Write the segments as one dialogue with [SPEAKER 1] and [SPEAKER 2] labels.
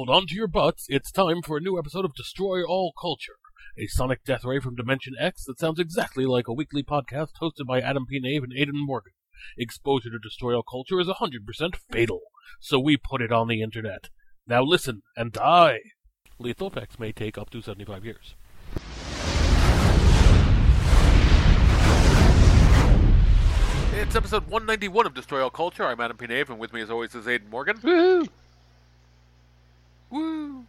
[SPEAKER 1] hold on to your butts. It's time for a new episode of Destroy All Culture, a sonic death ray from Dimension X that sounds exactly like a weekly podcast hosted by Adam P. Nave and Aidan Morgan. Exposure to Destroy All Culture is 100% fatal, so we put it on the internet. Now listen and die. Lethal effects may take up to 75 years. It's episode 191 of Destroy All Culture. I'm Adam P. Nave, and with me as always is Aidan Morgan.
[SPEAKER 2] Woo!
[SPEAKER 1] Woo!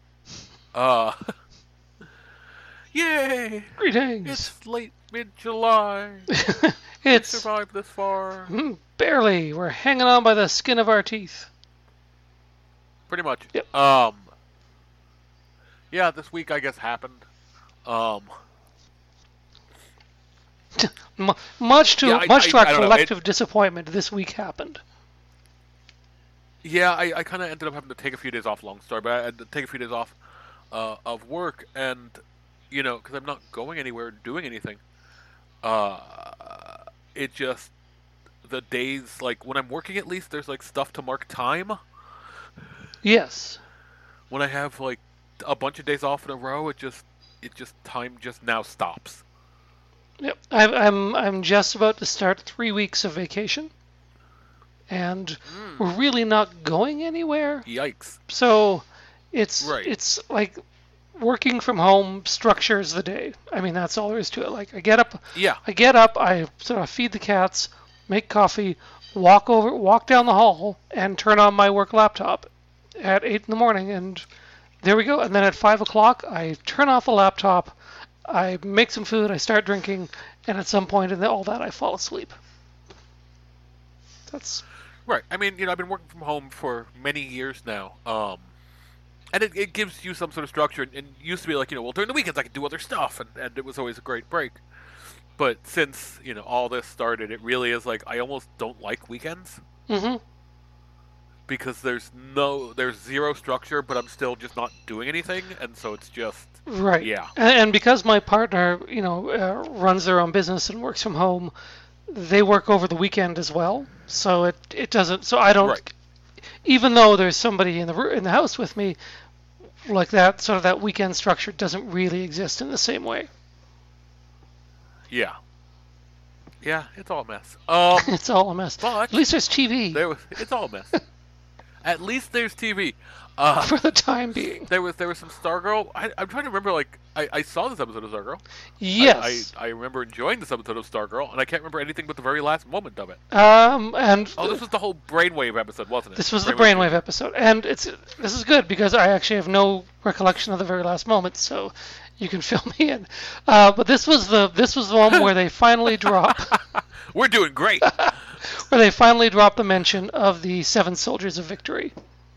[SPEAKER 1] Yay!
[SPEAKER 2] Greetings!
[SPEAKER 1] It's late mid-July.
[SPEAKER 2] It's
[SPEAKER 1] survived this far.
[SPEAKER 2] Barely. We're hanging on by the skin of our teeth.
[SPEAKER 1] Pretty much.
[SPEAKER 2] Yep.
[SPEAKER 1] Yeah, this week I guess happened.
[SPEAKER 2] Much to our
[SPEAKER 1] know.
[SPEAKER 2] collective disappointment, this week happened.
[SPEAKER 1] Yeah, I kind of ended up having to take a few days off. Long story, but I had to take a few days off of work, and because I'm not going anywhere, doing anything. It just the days, like when I'm working, at least there's like stuff to mark time.
[SPEAKER 2] Yes.
[SPEAKER 1] When I have like a bunch of days off in a row, it just time just now stops.
[SPEAKER 2] Yep. I'm just about to start 3 weeks of vacation, and we're really not going anywhere.
[SPEAKER 1] Yikes!
[SPEAKER 2] So it's
[SPEAKER 1] Right.
[SPEAKER 2] it's like working from home structures the day. I mean, that's all there is to it. Like I get up, I sort of feed the cats, make coffee, walk down the hall, and turn on my work laptop at 8 in the morning, and there we go. And then at 5 o'clock, I turn off the laptop, I make some food, I start drinking, and at some point in all that, I fall asleep. That's
[SPEAKER 1] right. I mean, I've been working from home for many years now, and it gives you some sort of structure. And it used to be like, well, during the weekends I could do other stuff, and it was always a great break. But since all this started, it really is like I almost don't like weekends.
[SPEAKER 2] mm-hmm.
[SPEAKER 1] Because there's zero structure, but I'm still just not doing anything, and so it's just
[SPEAKER 2] right.
[SPEAKER 1] Yeah.
[SPEAKER 2] And because my partner, runs their own business and works from home, they work over the weekend as well. So it doesn't. So I don't.
[SPEAKER 1] Right.
[SPEAKER 2] Even though there's somebody in the house with me, like that sort of that weekend structure doesn't really exist in the same way.
[SPEAKER 1] Yeah. Yeah, it's all a mess.
[SPEAKER 2] It's all a mess.
[SPEAKER 1] But
[SPEAKER 2] at least there's TV.
[SPEAKER 1] It's all a mess. At least there's TV.
[SPEAKER 2] For the time being.
[SPEAKER 1] There was some Stargirl. I'm trying to remember. Like I saw this episode of Stargirl.
[SPEAKER 2] Yes.
[SPEAKER 1] I remember enjoying this episode of Stargirl, and I can't remember anything but the very last moment of it.
[SPEAKER 2] And
[SPEAKER 1] this was the whole Brainwave episode, wasn't it?
[SPEAKER 2] This was the Brainwave episode, and this is good because I actually have no recollection of the very last moment, so you can fill me in. But this was the one where they finally drop.
[SPEAKER 1] We're doing great.
[SPEAKER 2] Where they finally drop the mention of the Seven Soldiers of Victory.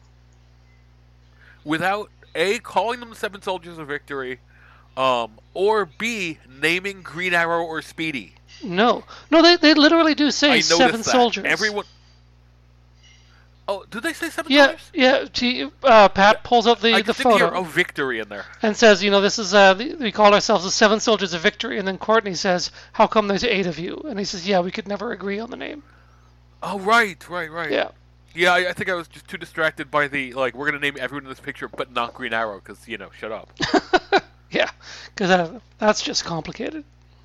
[SPEAKER 1] Without A, calling them the Seven Soldiers of Victory, or B, naming Green Arrow or Speedy.
[SPEAKER 2] No, they literally do say Seven
[SPEAKER 1] that.
[SPEAKER 2] Soldiers.
[SPEAKER 1] Everyone. Oh, do they say Seven
[SPEAKER 2] Soldiers? Yeah. Pat pulls out the photo.
[SPEAKER 1] Hear of Victory in there.
[SPEAKER 2] And says, this is, we call ourselves the Seven Soldiers of Victory. And then Courtney says, how come there's 8 of you? And he says, yeah, we could never agree on the name.
[SPEAKER 1] Oh, right.
[SPEAKER 2] Yeah.
[SPEAKER 1] Yeah, I think I was just too distracted by the, we're going to name everyone in this picture, but not Green Arrow, because, shut up.
[SPEAKER 2] Yeah, because that's just complicated.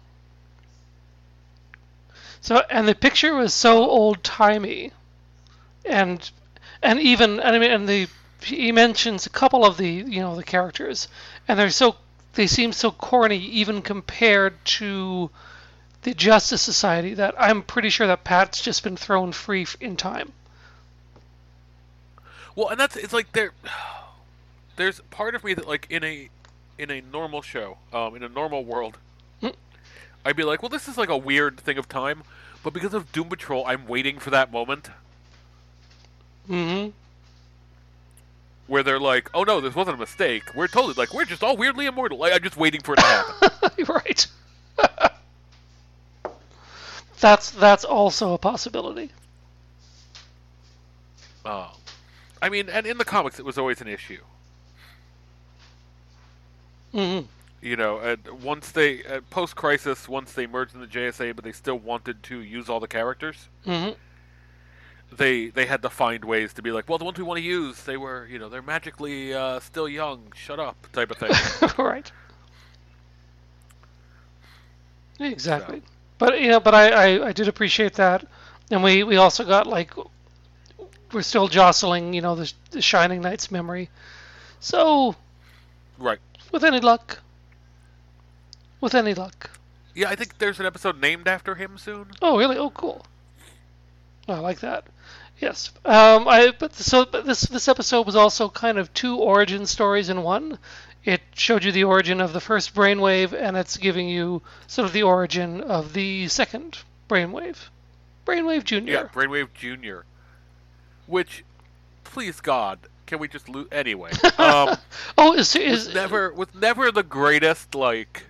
[SPEAKER 2] So, and the picture was so old-timey, and he mentions a couple of the characters, and they seem so corny even compared to the Justice Society that I'm pretty sure that Pat's just been thrown free in time.
[SPEAKER 1] Well, and it's like there's part of me that like in a normal show, in a normal world, I'd be like, well, this is like a weird thing of time, but because of Doom Patrol, I'm waiting for that moment.
[SPEAKER 2] Mm-hmm.
[SPEAKER 1] Where they're like, oh no, this wasn't a mistake. We're totally we're just all weirdly immortal. Like, I'm just waiting for it to happen.
[SPEAKER 2] Right. That's also a possibility.
[SPEAKER 1] I mean, and in the comics, it was always an issue.
[SPEAKER 2] Mm-hmm.
[SPEAKER 1] Once they post-crisis, once they merged in the JSA, but they still wanted to use all the characters.
[SPEAKER 2] Mm-hmm.
[SPEAKER 1] they had to find ways to be like, well, the ones we want to use, they were, they're magically still young, shut up, type of thing.
[SPEAKER 2] Right. Exactly. So. But I did appreciate that, and we also got like, we're still jostling, the Shining Knight's memory, so.
[SPEAKER 1] Right.
[SPEAKER 2] With any luck.
[SPEAKER 1] Yeah, I think there's an episode named after him soon.
[SPEAKER 2] Oh, really? Oh, cool. I like that. Yes. But this episode was also kind of two origin stories in one. It showed you the origin of the first brainwave, and it's giving you sort of the origin of the second brainwave. Brainwave Junior.
[SPEAKER 1] Yeah, Brainwave Junior. Which, please God, can we just lose anyway?
[SPEAKER 2] Was
[SPEAKER 1] never the greatest, like.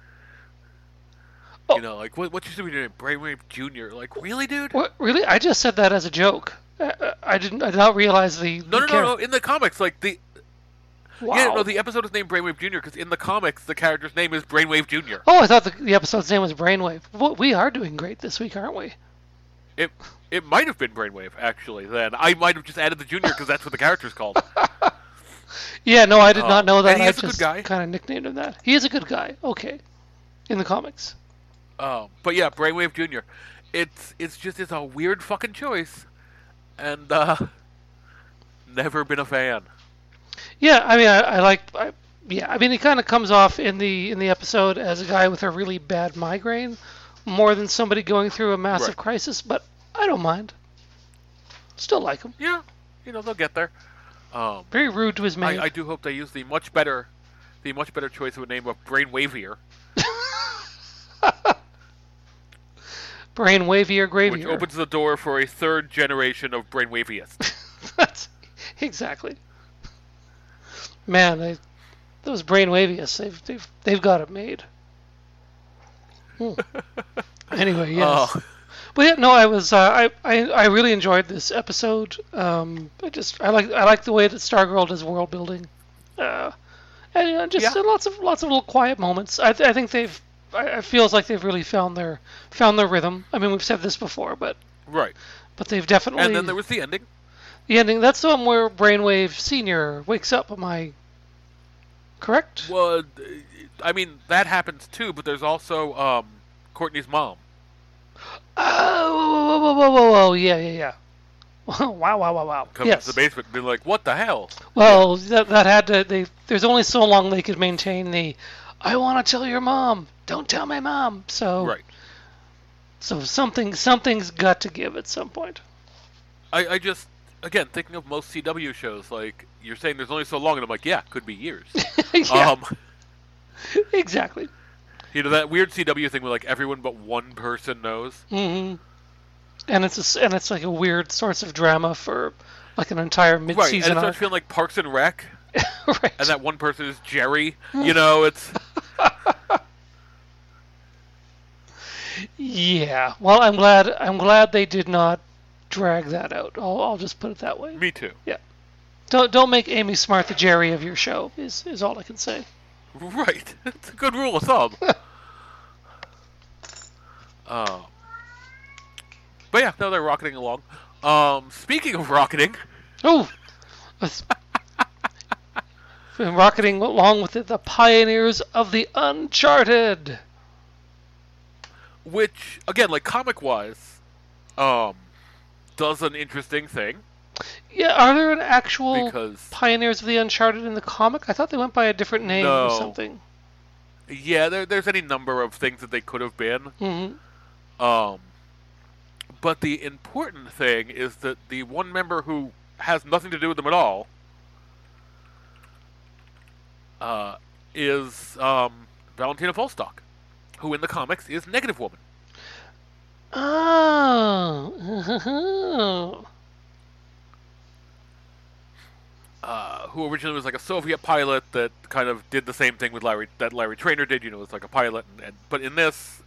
[SPEAKER 1] Oh. Like, what you should be doing, Brainwave Junior? Like, really, dude?
[SPEAKER 2] What, really? I just said that as a joke. I did not realize the...
[SPEAKER 1] No. In the comics, like, the...
[SPEAKER 2] Wow.
[SPEAKER 1] Yeah, no, the episode is named Brainwave Junior, because in the comics, the character's name is Brainwave Junior.
[SPEAKER 2] Oh, I thought the episode's name was Brainwave. Well, we are doing great this week, aren't we?
[SPEAKER 1] It might have been Brainwave, actually, then. I might have just added the Junior, because that's what the character's called.
[SPEAKER 2] Yeah, no, I did not know that.
[SPEAKER 1] And he is a good guy.
[SPEAKER 2] Kind of nicknamed him that. He is a good guy. Okay. In the comics.
[SPEAKER 1] But yeah, Brainwave Junior. It's a weird fucking choice, and never been a fan.
[SPEAKER 2] Yeah, I mean, he kind of comes off in the episode as a guy with a really bad migraine, more than somebody going through a massive crisis. But I don't mind. Still like him.
[SPEAKER 1] Yeah, they'll get there.
[SPEAKER 2] Very rude to his mate.
[SPEAKER 1] I do hope they use the much better choice of a name of Brainwavier.
[SPEAKER 2] Brainwavier Gravier.
[SPEAKER 1] Which opens the door for a third generation of Brainwaveists.
[SPEAKER 2] That's exactly. Man, those Brainwaveists, they've got it made. Anyway, yes. Oh. But yeah, no, I really enjoyed this episode. I like the way that Stargirl does world building, and lots of little quiet moments. I think it feels like they've really found their rhythm. I mean, we've said this before, but they've definitely.
[SPEAKER 1] And then there was the ending.
[SPEAKER 2] The ending. That's the one where Brainwave Senior wakes up. Am I correct?
[SPEAKER 1] Well, I mean that happens too, but there's also Courtney's mom.
[SPEAKER 2] Oh, whoa, yeah. Wow.
[SPEAKER 1] Coming to the basement and be like, what the hell?
[SPEAKER 2] Well, that had to. There's only so long they could maintain the. I want to tell your mom. Don't tell my mom. So. So something's got to give at some point.
[SPEAKER 1] I just again thinking of most CW shows, like you're saying there's only so long, and I'm like, yeah, could be years.
[SPEAKER 2] Exactly.
[SPEAKER 1] That weird CW thing where like everyone but one person knows.
[SPEAKER 2] Mm-hmm. And it's like a weird source of drama for like an entire mid-season.
[SPEAKER 1] And it starts feeling like Parks and Rec.
[SPEAKER 2] Right.
[SPEAKER 1] And that one person is Jerry. It's.
[SPEAKER 2] Yeah. Well, I'm glad they did not drag that out. I'll just put it that way.
[SPEAKER 1] Me too.
[SPEAKER 2] Yeah. Don't make Amy Smart the Jerry of your show. Is all I can say.
[SPEAKER 1] Right. It's a good rule of thumb. But yeah, no, they're rocketing along. Speaking of rocketing.
[SPEAKER 2] Oh. Been rocketing along with the pioneers of the Uncharted.
[SPEAKER 1] Which, again, like comic-wise, does an interesting thing.
[SPEAKER 2] Yeah, are there an actual pioneers of the Uncharted in the comic? I thought they went by a different name or something.
[SPEAKER 1] Yeah, there's any number of things that they could have been.
[SPEAKER 2] Mm-hmm.
[SPEAKER 1] But the important thing is that the one member who has nothing to do with them at all is Valentina Volstock, who in the comics is Negative Woman.
[SPEAKER 2] Oh.
[SPEAKER 1] Who originally was like a Soviet pilot that kind of did the same thing with Larry Trainor did. Was like a pilot, but in this,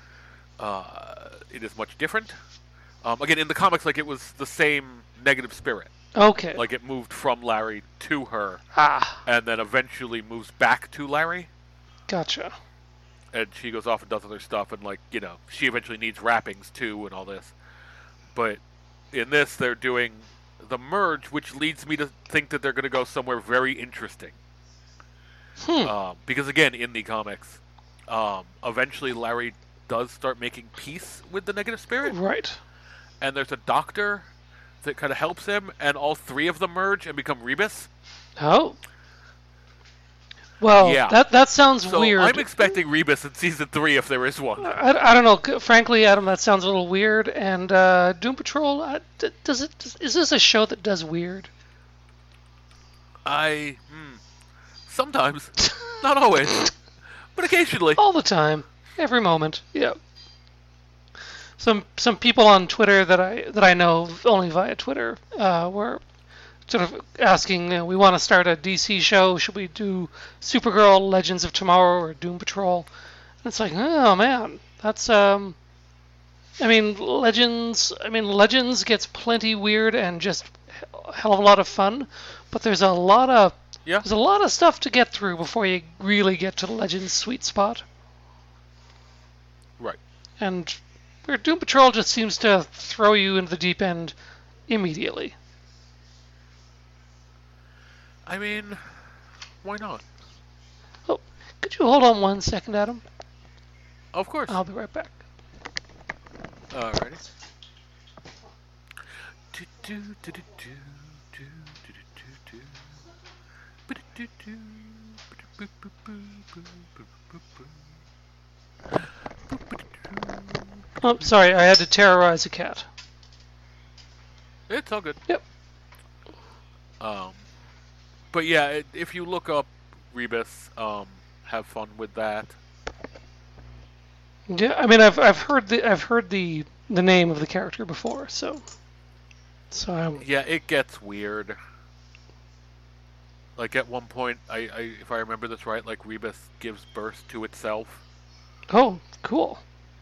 [SPEAKER 1] it is much different. Again, in the comics, like it was the same negative spirit.
[SPEAKER 2] Okay.
[SPEAKER 1] Like it moved from Larry to her,
[SPEAKER 2] and
[SPEAKER 1] then eventually moves back to Larry.
[SPEAKER 2] Gotcha.
[SPEAKER 1] And she goes off and does other stuff, and she eventually needs wrappings too, and all this. But in this, they're doing the merge, which leads me to think that they're going to go somewhere very interesting. Because again, in the comics, eventually Larry does start making peace with the negative spirit.
[SPEAKER 2] Right.
[SPEAKER 1] And there's a doctor that kind of helps him, and all three of them merge and become Rebus.
[SPEAKER 2] Oh. Well, yeah. That sounds weird.
[SPEAKER 1] I'm expecting Rebus in season 3 if there is one.
[SPEAKER 2] I don't know. Frankly, Adam, that sounds a little weird. And Doom Patrol, is this a show that does weird?
[SPEAKER 1] Sometimes. Not always. But occasionally.
[SPEAKER 2] All the time. Every moment. Yeah. Some people on Twitter that I know only via Twitter were sort of asking, we want to start a DC show. Should we do Supergirl, Legends of Tomorrow, or Doom Patrol? And it's like, oh man, that's Legends gets plenty weird and just a hell of a lot of fun, but there's a lot of stuff to get through before you really get to the Legends sweet spot.
[SPEAKER 1] Right.
[SPEAKER 2] And where Doom Patrol just seems to throw you into the deep end immediately.
[SPEAKER 1] I mean, why not?
[SPEAKER 2] Oh, could you hold on 1 second, Adam?
[SPEAKER 1] Of course.
[SPEAKER 2] I'll be right back.
[SPEAKER 1] Alrighty.
[SPEAKER 2] Oh, sorry, I had to terrorize a cat.
[SPEAKER 1] It's all good.
[SPEAKER 2] Yep.
[SPEAKER 1] But yeah, if you look up Rebus, have fun with that.
[SPEAKER 2] Yeah, I mean, I've heard the name of the character before, so
[SPEAKER 1] yeah, it gets weird. Like at one point, I if I remember this right, like Rebus gives birth to itself.
[SPEAKER 2] Oh, cool.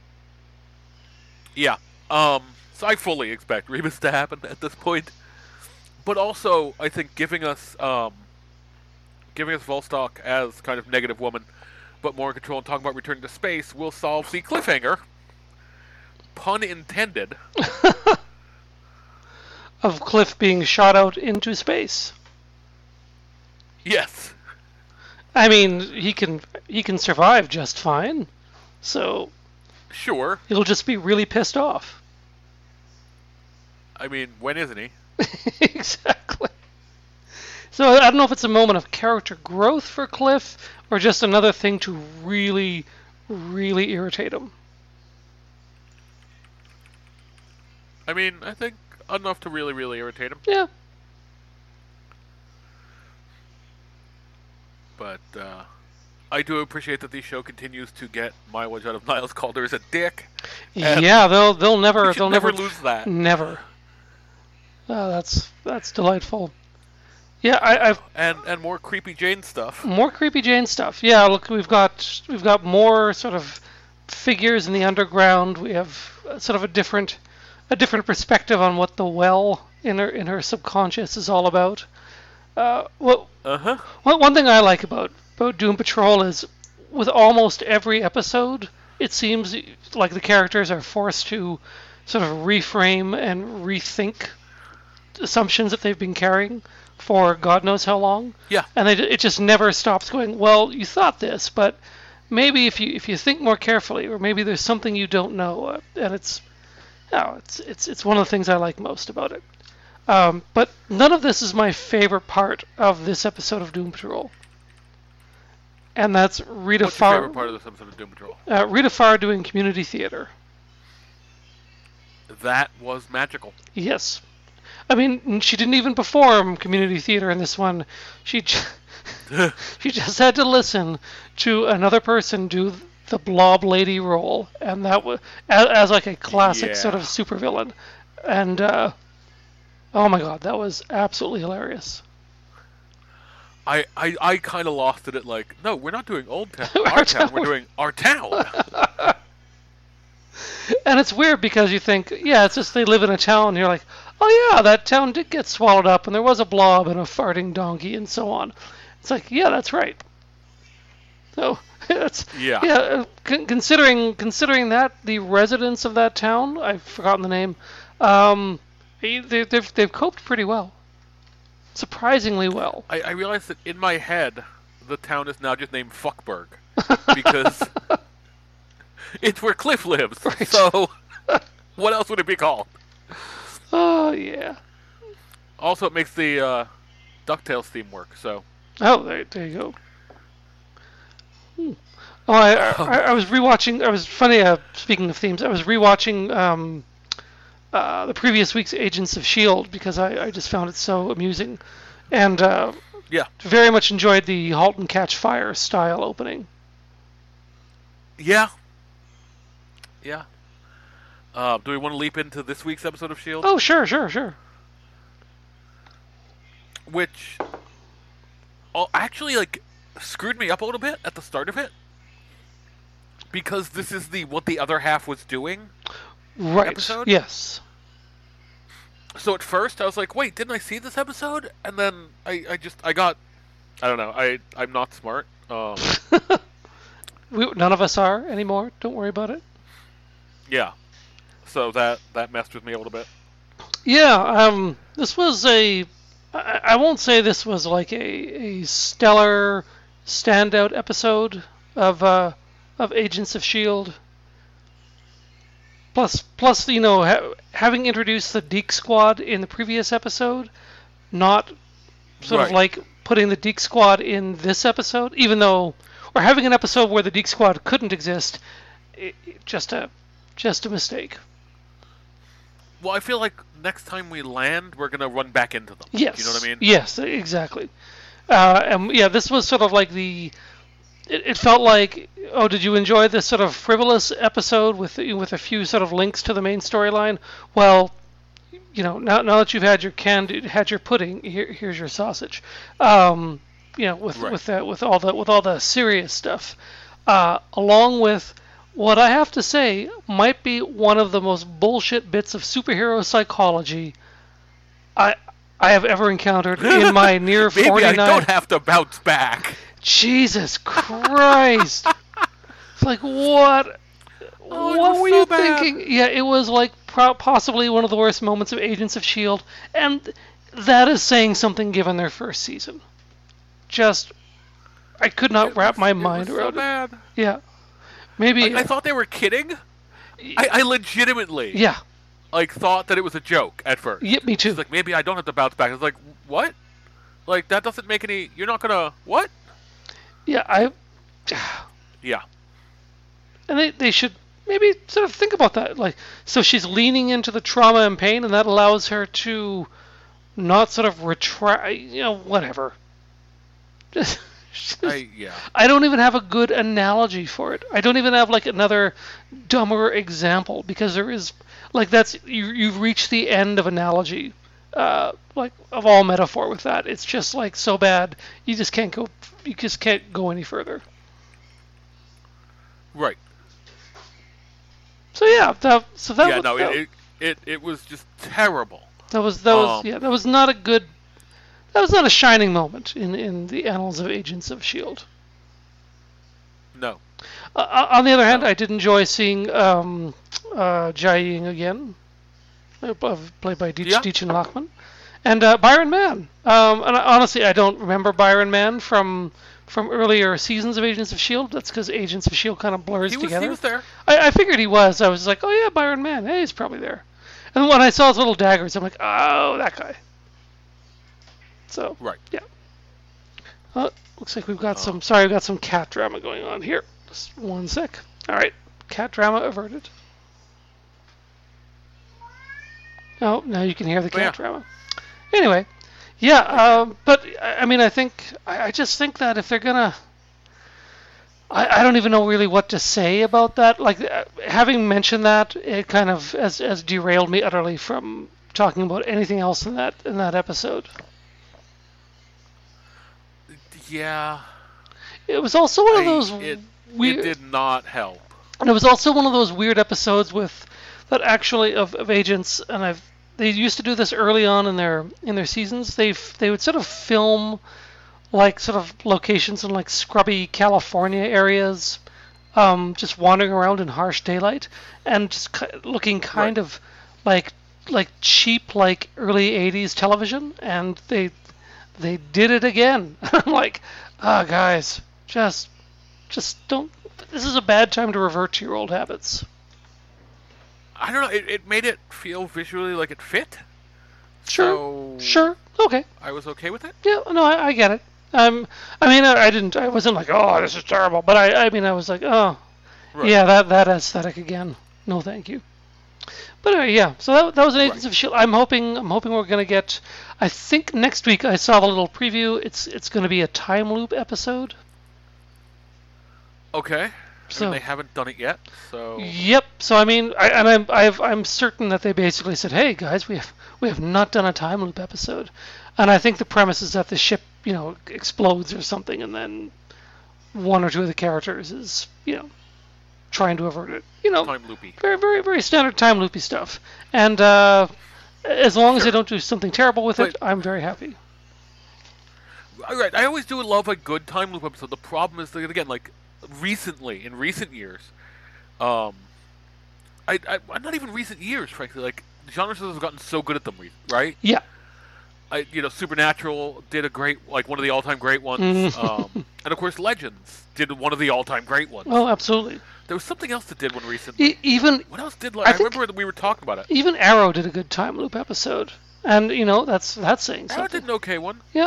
[SPEAKER 1] Yeah. So I fully expect Rebus to happen at this point. But also, I think giving us Volstock as kind of negative woman, but more in control and talking about returning to space will solve the cliffhanger. Pun intended.
[SPEAKER 2] Of Cliff being shot out into space.
[SPEAKER 1] Yes.
[SPEAKER 2] I mean, he can survive just fine. So.
[SPEAKER 1] Sure.
[SPEAKER 2] He'll just be really pissed off.
[SPEAKER 1] I mean, when isn't he?
[SPEAKER 2] Exactly. So I don't know if it's a moment of character growth for Cliff or just another thing to really, really irritate him.
[SPEAKER 1] I mean, I think enough to really, really irritate him.
[SPEAKER 2] Yeah.
[SPEAKER 1] But I do appreciate that the show continues to get mileage out of Niles Calder as a dick.
[SPEAKER 2] Yeah, they'll never
[SPEAKER 1] lose that.
[SPEAKER 2] Never. That's delightful. Yeah, I've
[SPEAKER 1] and more creepy Jane stuff.
[SPEAKER 2] More creepy Jane stuff. Yeah, look, we've got more sort of figures in the underground. We have sort of a different perspective on what the well in her subconscious is all about. One thing I like about Doom Patrol is with almost every episode, it seems like the characters are forced to sort of reframe and rethink assumptions that they've been carrying for God knows how long.
[SPEAKER 1] Yeah.
[SPEAKER 2] And it just never stops going, well, you thought this, but maybe if you think more carefully, or maybe there's something you don't know, and it's one of the things I like most about it. But none of this is my favorite part of this episode of Doom Patrol. And that's Rita Farr.
[SPEAKER 1] What's your favorite part of this episode of Doom Patrol?
[SPEAKER 2] Rita Farr doing community theater.
[SPEAKER 1] That was magical.
[SPEAKER 2] Yes. I mean, she didn't even perform community theater in this one. She just had to listen to another person do the blob lady role, and that was as like a classic sort of supervillain. And oh my god, that was absolutely hilarious.
[SPEAKER 1] I kind of lost it at like, no, we're not doing Old Town, our town, we're doing our town.
[SPEAKER 2] And it's weird because you think, yeah, it's just they live in a town, and you're like, oh yeah, that town did get swallowed up, and there was a blob and a farting donkey and so on. It's like, yeah, that's right. So it's considering that the residents of that town, I've forgotten the name, They've coped pretty well. Surprisingly well.
[SPEAKER 1] I realized that in my head, the town is now just named Fuckburg. Because it's where Cliff lives. Right. So, what else would it be called?
[SPEAKER 2] Oh, yeah.
[SPEAKER 1] Also, it makes the DuckTales theme work, so...
[SPEAKER 2] Oh, there you go. Oh, I was rewatching... speaking of themes, I was rewatching the previous week's Agents of S.H.I.E.L.D. because I just found it so amusing. And very much enjoyed the Halt and Catch Fire style opening.
[SPEAKER 1] Yeah. Yeah. Do we want to leap into this week's episode of S.H.I.E.L.D.?
[SPEAKER 2] Oh, sure.
[SPEAKER 1] Which actually, screwed me up a little bit at the start of it. Because this is what the other half was doing.
[SPEAKER 2] Right.
[SPEAKER 1] Episode.
[SPEAKER 2] Yes.
[SPEAKER 1] So at first I was like, wait, didn't I see this episode? And then I don't know, I'm not smart.
[SPEAKER 2] None of us are anymore. Don't worry about it.
[SPEAKER 1] Yeah. So that messed with me a little bit.
[SPEAKER 2] Yeah, this was I won't say this was like a stellar standout episode of Agents of S.H.I.E.L.D. Plus, having introduced the Deke Squad in the previous episode, not sort of like putting the Deke Squad in this episode, even though, or having an episode where the Deke Squad couldn't exist, just a mistake.
[SPEAKER 1] Well, I feel like next time we land, we're gonna run back into them.
[SPEAKER 2] Yes.
[SPEAKER 1] You know what I mean?
[SPEAKER 2] Yes, exactly. This was sort of like It felt like, oh, did you enjoy this sort of frivolous episode with a few sort of links to the main storyline? Well, now that you've had your pudding, here's your sausage. With all the serious stuff, along with what I have to say might be one of the most bullshit bits of superhero psychology I have ever encountered in my near 49.
[SPEAKER 1] Maybe I don't have to bounce back.
[SPEAKER 2] Jesus Christ! It's like, what? What were you thinking? Yeah, it was like possibly one of the worst moments of Agents of S.H.I.E.L.D. And that is saying something given their first season. I could not wrap my mind around it. Yeah. Maybe...
[SPEAKER 1] I thought they were kidding. I legitimately...
[SPEAKER 2] Yeah.
[SPEAKER 1] Thought that it was a joke at first.
[SPEAKER 2] Yeah, me too.
[SPEAKER 1] It's like, maybe I don't have to bounce back. I was like, what? That doesn't make any... You're not gonna... What?
[SPEAKER 2] Yeah,
[SPEAKER 1] Yeah.
[SPEAKER 2] And they should maybe sort of think about that. So she's leaning into the trauma and pain, and that allows her to not sort of retract, whatever. I don't even have a good analogy for it. I don't even have, another dumber example, because there is, you've reached the end of analogy, of all metaphor with that. It's just, so bad, you just can't go any further.
[SPEAKER 1] Right.
[SPEAKER 2] So yeah,
[SPEAKER 1] it was just terrible.
[SPEAKER 2] That was not a shining moment in the annals of Agents of S.H.I.E.L.D.
[SPEAKER 1] No.
[SPEAKER 2] On the other hand, I did enjoy seeing Jia-Ying again, played by Deechin Lachman, and Byron Mann. And honestly, I don't remember Byron Mann from earlier seasons of Agents of S.H.I.E.L.D. That's because Agents of S.H.I.E.L.D. kind of blurs together.
[SPEAKER 1] He was there.
[SPEAKER 2] I figured he was. I was like, oh yeah, Byron Mann. Hey, he's probably there. And when I saw his little daggers, I'm like, oh, that guy. So,
[SPEAKER 1] right.
[SPEAKER 2] Yeah. Looks like we've got some cat drama going on here. Just one sec. All right. Cat drama averted. Oh, now you can hear the cat drama. Anyway. Yeah, but I mean, I just think that if they're gonna, I don't even know really what to say about that. Having mentioned that, it kind of has derailed me utterly from talking about anything else in that episode.
[SPEAKER 1] Yeah.
[SPEAKER 2] It was also one of those weird.
[SPEAKER 1] It did not help.
[SPEAKER 2] And it was also one of those weird episodes with that actually of Agents, and they used to do this early on in their seasons. They would sort of film sort of locations in scrubby California areas, just wandering around in harsh daylight, and just looking kind of cheap like early 80s television, and they did it again. I'm like, guys, just don't. This is a bad time to revert to your old habits.
[SPEAKER 1] I don't know. It made it feel visually like it fit.
[SPEAKER 2] Sure. Sure. Okay.
[SPEAKER 1] I was okay with it.
[SPEAKER 2] Yeah. No, I get it. I mean, I didn't. I wasn't like, oh, this is terrible. But I mean, I was like, oh, right. Yeah, that aesthetic again. No, thank you. But anyway, yeah. So that was an Agents of S.H.I.E.L.D. I'm hoping we're gonna get. I think next week I saw the little preview. It's gonna be a time loop episode.
[SPEAKER 1] Okay. So I mean, they haven't done it yet, so.
[SPEAKER 2] Yep. So I mean, I'm certain that they basically said, hey guys, we have not done a time loop episode, and I think the premise is that the ship explodes or something, and then one or two of the characters is trying to avert it.
[SPEAKER 1] Time loopy.
[SPEAKER 2] Very, very, very standard time loopy stuff. And as long as they don't do something terrible with it, I'm very happy.
[SPEAKER 1] Right. I always do love a good time loop episode. The problem is that, again, like in recent years, not even recent years, frankly. Like genre shows have gotten so good at them, right?
[SPEAKER 2] Yeah.
[SPEAKER 1] Supernatural did a great, like one of the all-time great ones, and of course Legends did one of the all-time great ones.
[SPEAKER 2] Oh, absolutely.
[SPEAKER 1] There was something else that did one recently. What else did? I remember that we were talking about it.
[SPEAKER 2] Even Arrow did a good time loop episode, and that's saying something.
[SPEAKER 1] Arrow did an okay one.
[SPEAKER 2] Yeah.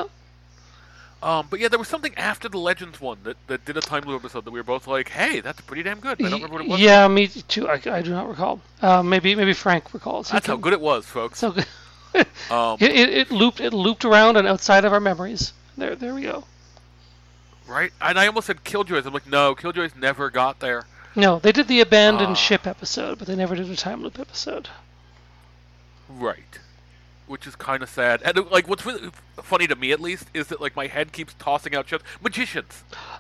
[SPEAKER 1] But yeah, there was something after the Legends one that did a time loop episode that we were both like, "Hey, that's pretty damn good." I don't remember what it was.
[SPEAKER 2] Yeah, me too. I do not recall. Maybe Frank recalls.
[SPEAKER 1] That's how good it was, folks.
[SPEAKER 2] So good. It looped around and outside of our memories. There we go.
[SPEAKER 1] Right, and I almost said Killjoys. I'm like, no, Killjoys never got there.
[SPEAKER 2] No, they did the abandoned ship episode, but they never did a time loop episode.
[SPEAKER 1] Right, which is kind of sad. And like, what's really funny to me, at least, is that like my head keeps tossing out shows. Magicians.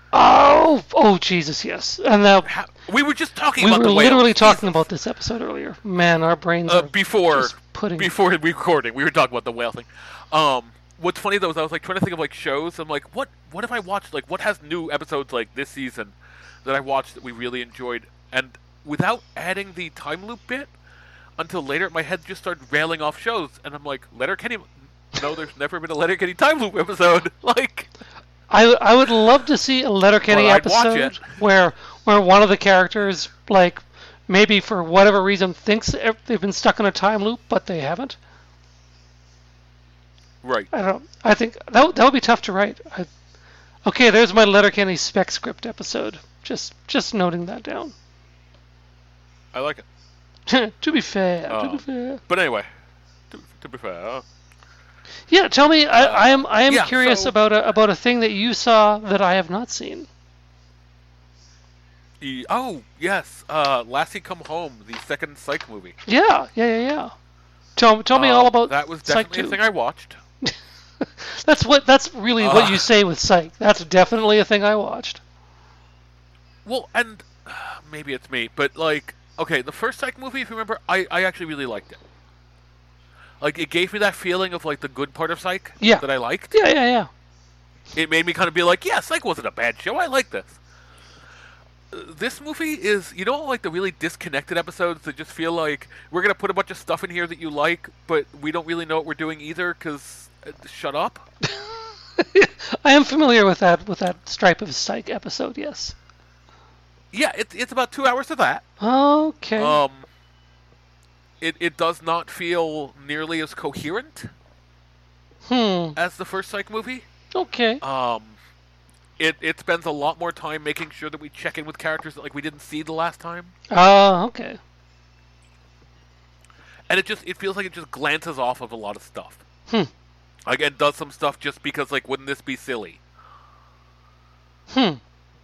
[SPEAKER 2] Oh, Jesus, yes. And now
[SPEAKER 1] we were just talking about.
[SPEAKER 2] We were literally talking about this episode earlier. Man, our brains are
[SPEAKER 1] before recording. We were talking about the whale thing. What's funny though is I was like trying to think of like shows. I'm like, what have I watched? Like, what has new episodes like this season that I watched that we really enjoyed? And without adding the time loop bit until later, my head just started railing off shows, and I'm like, Letterkenny. No, there's never been a Letterkenny time loop episode. Like,
[SPEAKER 2] I would love to see a Letterkenny episode where one of the characters, like, maybe for whatever reason thinks they've been stuck in a time loop, but they haven't.
[SPEAKER 1] Right.
[SPEAKER 2] I don't know. I think that would be tough to write. Okay, there's my Letterkenny spec script episode. Just noting that down.
[SPEAKER 1] I like it.
[SPEAKER 2] To be fair.
[SPEAKER 1] But anyway, to be fair.
[SPEAKER 2] Yeah, tell me. I am curious about a thing that you saw that I have not seen.
[SPEAKER 1] Oh yes, Lassie Come Home, the second Psych movie.
[SPEAKER 2] Yeah. Tell me all about.
[SPEAKER 1] That was definitely a thing I watched.
[SPEAKER 2] That's really what you say with Psych. That's definitely a thing I watched.
[SPEAKER 1] Well, and maybe it's me, but like, okay, the first Psych movie, if you remember, I actually really liked it. Like, it gave me that feeling of like the good part of Psych that I liked.
[SPEAKER 2] Yeah.
[SPEAKER 1] It made me kind of be like, yeah, Psych wasn't a bad show. I like this. This movie is, like the really disconnected episodes that just feel like we're going to put a bunch of stuff in here that you like, but we don't really know what we're doing either, because shut up.
[SPEAKER 2] I am familiar with that stripe of Psych episode, yes.
[SPEAKER 1] Yeah, it's about 2 hours of that.
[SPEAKER 2] Okay.
[SPEAKER 1] It does not feel nearly as coherent as the first Psych movie.
[SPEAKER 2] Okay.
[SPEAKER 1] It spends a lot more time making sure that we check in with characters that we didn't see the last time.
[SPEAKER 2] Okay.
[SPEAKER 1] And it feels like it just glances off of a lot of stuff. Like, it does some stuff just because, wouldn't this be silly?
[SPEAKER 2] And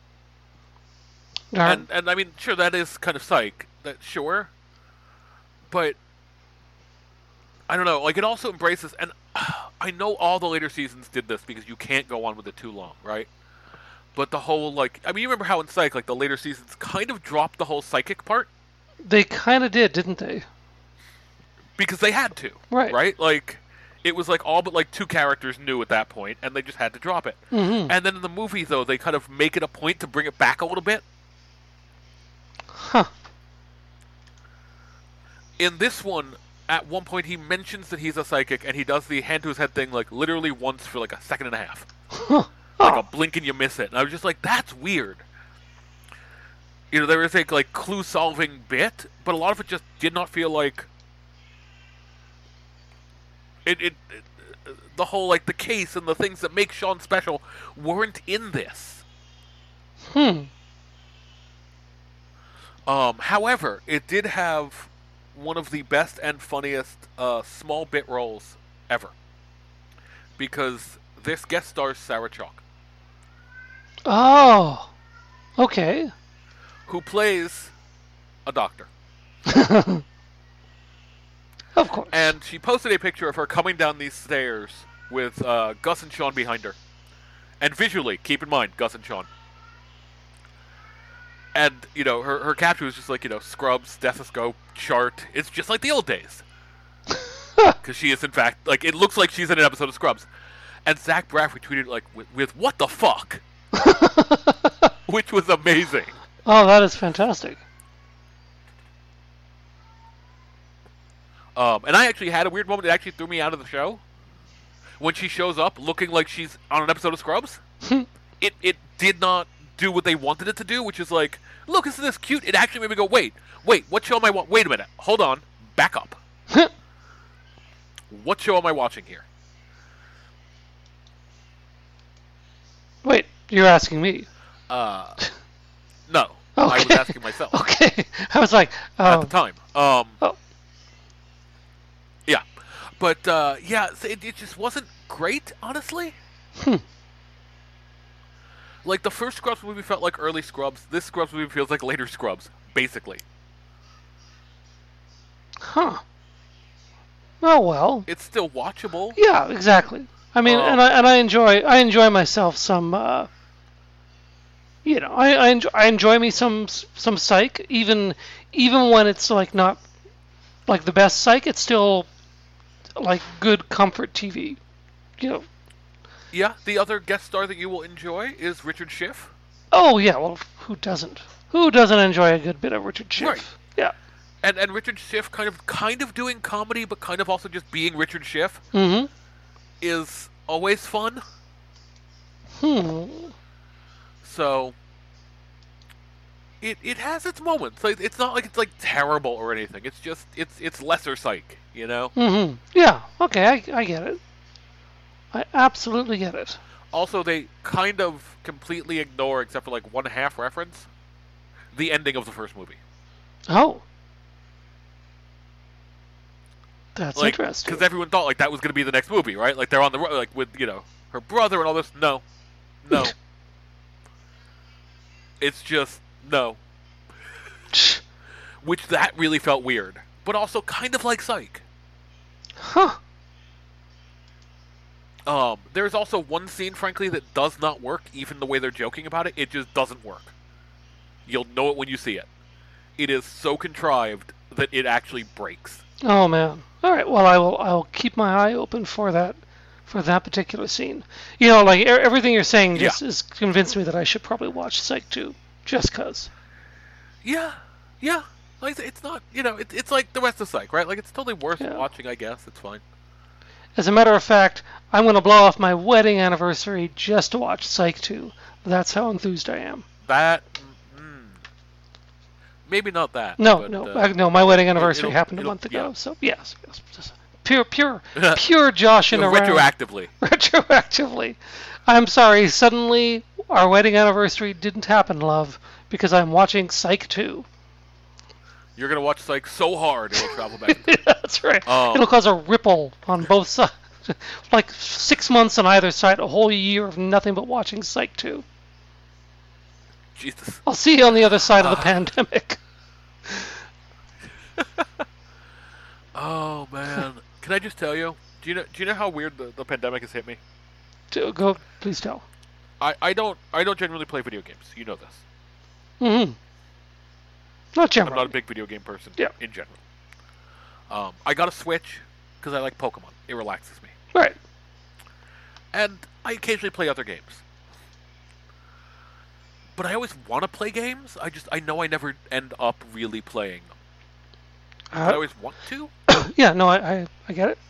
[SPEAKER 1] I mean, sure, that is kind of Psych. Sure. But, I don't know, it also embraces, and I know all the later seasons did this because you can't go on with it too long, right? But the whole, you remember how in Psych, the later seasons kind of dropped the whole psychic part?
[SPEAKER 2] They kind of did, didn't they?
[SPEAKER 1] Because they had to.
[SPEAKER 2] Right?
[SPEAKER 1] It was all but two characters knew at that point, and they just had to drop it.
[SPEAKER 2] Mm-hmm.
[SPEAKER 1] And then in the movie, though, they kind of make it a point to bring it back a little bit.
[SPEAKER 2] Huh.
[SPEAKER 1] In this one, at one point he mentions that he's a psychic, and he does the hand to his head thing like literally once for like a second and a half. Like a blink and you miss it. And I was just like, that's weird. You know, there is a like clue solving bit, but a lot of it just did not feel like it the whole like the case and the things that make Sean special weren't in this. However, it did have one of the best and funniest small bit roles ever, because this guest stars Sarah Chalke.
[SPEAKER 2] Oh, okay.
[SPEAKER 1] Who plays a doctor.
[SPEAKER 2] Of course.
[SPEAKER 1] And she posted a picture of her coming down these stairs with Gus and Sean behind her. And visually, keep in mind, Gus and Sean. And, you know, her caption was just like, you know, Scrubs, stethoscope, chart. It's just like the old days. Because she is, in fact, like, it looks like she's in an episode of Scrubs. And Zach Braff retweeted, like, with what the fuck? Which was amazing.
[SPEAKER 2] Oh, that is fantastic.
[SPEAKER 1] And I actually had a weird moment that actually threw me out of the show. When she shows up looking like she's on an episode of Scrubs. It did not do what they wanted it to do, which is like, look, isn't this cute? It actually made me go, wait, what show am I watching? Wait a minute, hold on, back up. What show am I watching here?
[SPEAKER 2] Wait, you're asking me?
[SPEAKER 1] No.
[SPEAKER 2] Okay.
[SPEAKER 1] I was asking myself.
[SPEAKER 2] Okay. I was like...
[SPEAKER 1] At the time. Yeah. But, yeah, it just wasn't great, honestly. Like, the first Scrubs movie felt like early Scrubs. This Scrubs movie feels like later Scrubs, basically.
[SPEAKER 2] Huh. Oh, well.
[SPEAKER 1] It's still watchable.
[SPEAKER 2] Yeah, exactly. I mean, and I enjoy myself some, you know, I enjoy me some Psych, even when it's like not like the best Psych, it's still like good comfort TV, you know.
[SPEAKER 1] Yeah, the other guest star that you will enjoy is Richard Schiff.
[SPEAKER 2] Oh yeah, well, who doesn't? Who doesn't enjoy a good bit of Richard Schiff?
[SPEAKER 1] Right.
[SPEAKER 2] Yeah.
[SPEAKER 1] And Richard Schiff kind of doing comedy, but kind of also just being Richard Schiff. Is always fun. So it has its moments. Like, it's not like it's like terrible or anything. It's just it's lesser Psych, you know?
[SPEAKER 2] Yeah, okay, I get it. I absolutely get it.
[SPEAKER 1] Also, they kind of completely ignore, except for like one half reference, the ending of the first movie.
[SPEAKER 2] Oh. That's like, interesting.
[SPEAKER 1] Because everyone thought like that was going to be the next movie, right? Like they're on the road, like with, you know, her brother and all this. No. It's just no. Which that really felt weird, but also kind of like Psych.
[SPEAKER 2] Huh.
[SPEAKER 1] There's also one scene, frankly, that does not work, even the way they're joking about it. It just doesn't work. You'll know it when you see it. It is so contrived that it actually breaks.
[SPEAKER 2] Oh man! All right. Well, I will keep my eye open for that particular scene. You know, like everything you're saying just has convinced me that I should probably watch Psych 2, just cause.
[SPEAKER 1] Yeah. Like it's not, you know, it's like the rest of Psych, right? Like it's totally worth watching. I guess it's fine.
[SPEAKER 2] As a matter of fact, I'm going to blow off my wedding anniversary just to watch Psych 2. That's how enthused I am.
[SPEAKER 1] That. Maybe not that.
[SPEAKER 2] No, my wedding anniversary happened a month ago, so yes. Just pure Josh and around. Retroactively. I'm sorry, suddenly our wedding anniversary didn't happen, love, because I'm watching Psych 2.
[SPEAKER 1] You're going to watch Psych so hard it'll travel back.
[SPEAKER 2] That's right. It'll cause a ripple on both sides. Like 6 months on either side, a whole year of nothing but watching Psych 2.
[SPEAKER 1] Jesus.
[SPEAKER 2] I'll see you on the other side of the pandemic.
[SPEAKER 1] Oh man, can I just tell you? Do you know how weird the pandemic has hit me?
[SPEAKER 2] Go, please tell.
[SPEAKER 1] I don't generally play video games. You know this.
[SPEAKER 2] Not generally.
[SPEAKER 1] I'm not a big video game person.
[SPEAKER 2] Yeah.
[SPEAKER 1] In general. I got a Switch because I like Pokemon. It relaxes me.
[SPEAKER 2] Right.
[SPEAKER 1] And I occasionally play other games. But I always want to play games. I know I never end up really playing them. I always want to.
[SPEAKER 2] Yeah, no, I get it.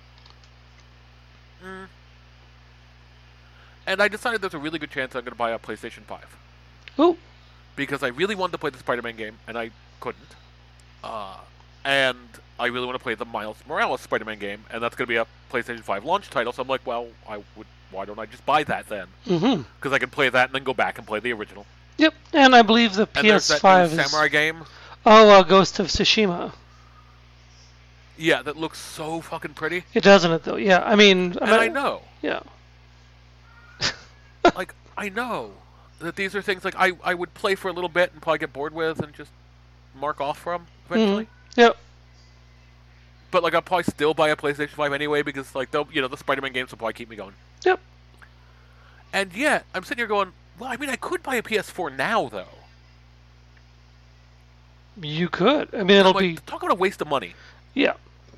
[SPEAKER 1] And I decided there's a really good chance I'm going to buy a PlayStation 5.
[SPEAKER 2] Ooh.
[SPEAKER 1] Because I really wanted to play the Spider-Man game, and I couldn't. And I really want to play the Miles Morales Spider-Man game, and that's going to be a PlayStation 5 launch title, so I'm like, well, why don't I just buy that then? Because I can play that and then go back and play the original.
[SPEAKER 2] Yep, and I believe the PS5
[SPEAKER 1] is... Samurai game.
[SPEAKER 2] Oh, Ghost of Tsushima.
[SPEAKER 1] Yeah, that looks so fucking pretty.
[SPEAKER 2] It doesn't it, though? Yeah, I mean...
[SPEAKER 1] I know.
[SPEAKER 2] Yeah.
[SPEAKER 1] Like, I know that these are things like I would play for a little bit and probably get bored with and just mark off from eventually.
[SPEAKER 2] Yep.
[SPEAKER 1] But like I'll probably still buy a PlayStation 5 anyway because like the Spider-Man games will probably keep me going.
[SPEAKER 2] Yep.
[SPEAKER 1] And yet I'm sitting here going, well, I mean I could buy a PS4 now though.
[SPEAKER 2] You could. I mean it'll be
[SPEAKER 1] talk about a waste of money.
[SPEAKER 2] Yeah.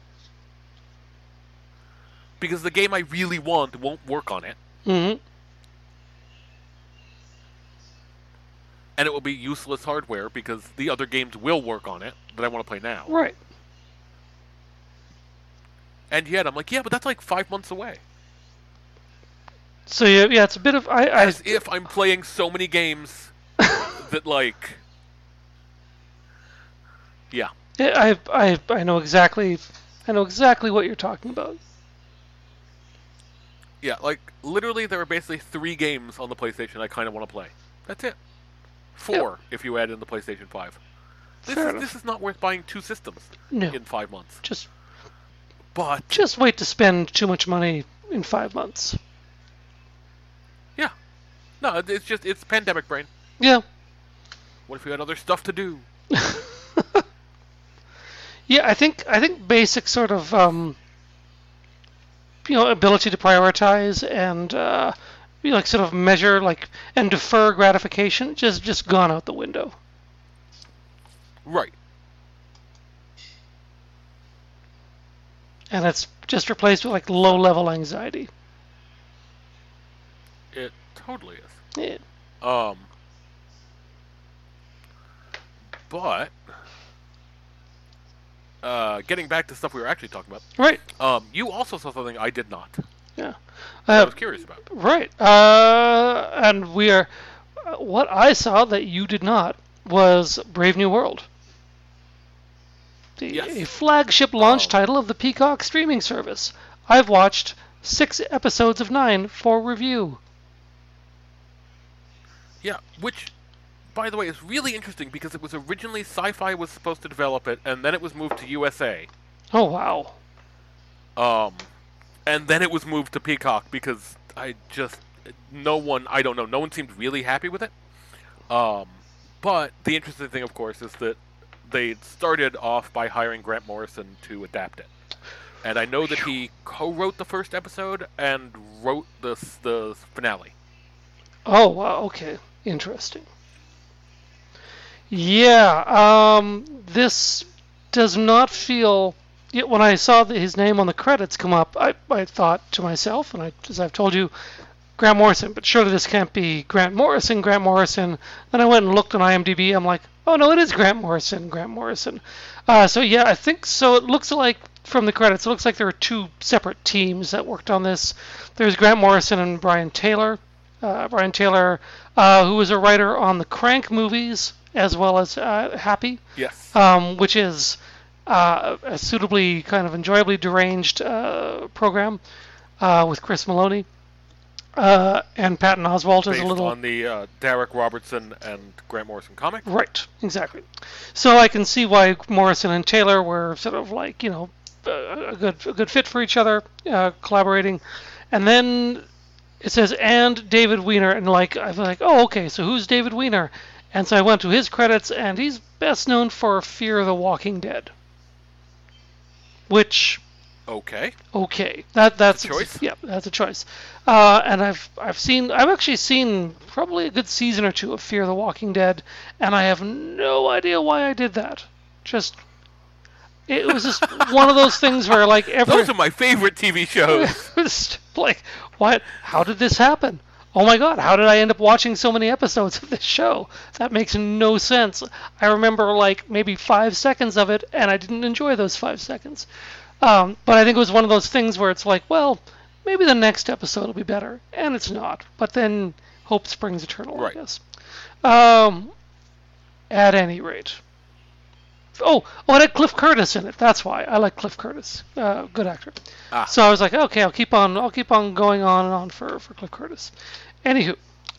[SPEAKER 1] Because the game I really want won't work on it. And it will be useless hardware because the other games will work on it that I want to play now.
[SPEAKER 2] Right.
[SPEAKER 1] And yet I'm like, yeah, but that's like 5 months away.
[SPEAKER 2] So yeah, it's a bit of
[SPEAKER 1] as if I'm playing so many games that like, yeah.
[SPEAKER 2] I know exactly what you're talking about.
[SPEAKER 1] Yeah, like literally there are basically 3 games on the PlayStation I kind of want to play. That's it. 4 if you add in the PlayStation 5. This is not worth buying 2 systems in 5 months.
[SPEAKER 2] Just
[SPEAKER 1] wait
[SPEAKER 2] to spend too much money in 5 months.
[SPEAKER 1] Yeah. No, it's pandemic brain.
[SPEAKER 2] Yeah.
[SPEAKER 1] What if we had other stuff to do?
[SPEAKER 2] Yeah, I think basic sort of ability to prioritize and like sort of measure and defer gratification just gone out the window.
[SPEAKER 1] Right.
[SPEAKER 2] And it's just replaced with like low level anxiety.
[SPEAKER 1] It totally is.
[SPEAKER 2] Yeah.
[SPEAKER 1] But getting back to stuff we were actually talking about.
[SPEAKER 2] Right.
[SPEAKER 1] You also saw something I did not.
[SPEAKER 2] Yeah.
[SPEAKER 1] I was curious about.
[SPEAKER 2] Right. And we are. What I saw that you did not was Brave New World. A flagship launch title of the Peacock streaming service. I've watched 6 episodes of 9 for review.
[SPEAKER 1] Yeah, which, by the way, is really interesting because it was originally Sci-Fi was supposed to develop it, and then it was moved to USA.
[SPEAKER 2] Oh, wow.
[SPEAKER 1] And then it was moved to Peacock because no one seemed really happy with it. But the interesting thing, of course, is that they started off by hiring Grant Morrison to adapt it. And I know that he co-wrote the first episode and wrote the finale.
[SPEAKER 2] Oh, wow, okay. Interesting. Yeah, this does not feel... When I saw his name on the credits come up, I thought to myself, and as I've told you, Grant Morrison, but surely this can't be Grant Morrison. Then I went and looked on IMDb. I'm like, oh no, it is Grant Morrison. So yeah, I think so. It looks like from the credits, it looks like there are 2 separate teams that worked on this. There's Grant Morrison and Brian Taylor. Brian Taylor, who was a writer on the Crank movies as well as Happy.
[SPEAKER 1] Yes.
[SPEAKER 2] Which is a suitably kind of enjoyably deranged program with Chris Maloney. And Patton Oswalt is a little...
[SPEAKER 1] on the Derek Robertson and Grant Morrison comic.
[SPEAKER 2] Right, exactly. So I can see why Morrison and Taylor were sort of like, a good fit for each other, collaborating. And then it says, and David Weiner, and I was like, oh, okay, so who's David Weiner? And so I went to his credits, and he's best known for Fear the Walking Dead. Which... Okay, that's a choice. Yeah, that's a choice. And I've actually seen probably a good season or 2 of Fear the Walking Dead, and I have no idea why I did that. It was just one of those things where those
[SPEAKER 1] are my favorite TV shows.
[SPEAKER 2] Just what? How did this happen? oh my god, how did I end up watching so many episodes of this show? That makes no sense. I remember like maybe 5 seconds of it, and I didn't enjoy those 5 seconds. But I think it was one of those things where it's like, well, maybe the next episode will be better, and it's not. But then hope springs eternal, I guess. At any rate. Oh, it had Cliff Curtis in it. That's why I like Cliff Curtis. Good actor. So I was like, okay, I'll keep on going on and on for Cliff Curtis. Anywho,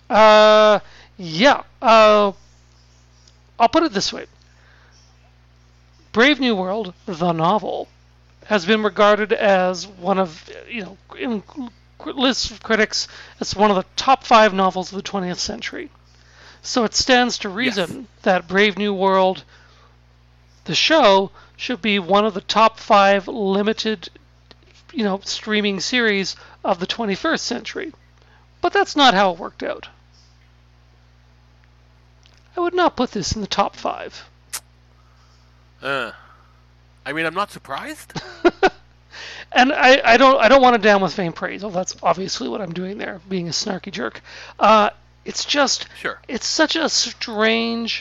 [SPEAKER 2] I'll put it this way: Brave New World, the novel, has been regarded as one of, in lists of critics, it's one of the top 5 novels of the 20th century. So it stands to reason that Brave New World, the show, should be one of the top 5 limited, streaming series of the 21st century. But that's not how it worked out. I would not put this in the top 5.
[SPEAKER 1] I mean, I'm not surprised.
[SPEAKER 2] And I don't want to down with faint praise. Well, that's obviously what I'm doing there, being a snarky jerk. It's just, it's such a strange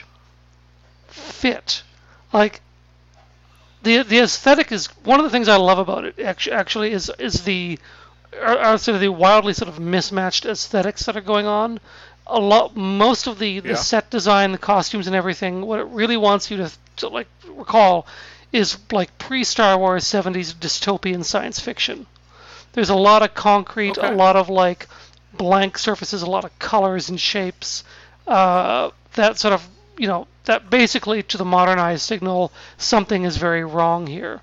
[SPEAKER 2] fit. Like, the aesthetic is one of the things I love about it. Actually, is the sort of the wildly sort of mismatched aesthetics that are going on. Most of the set design, the costumes, and everything. What it really wants you to like recall is like pre-Star Wars 70s dystopian science fiction. There's a lot of concrete, a lot of like blank surfaces, a lot of colors and shapes. That sort of, that basically to the modern eye signal something is very wrong here.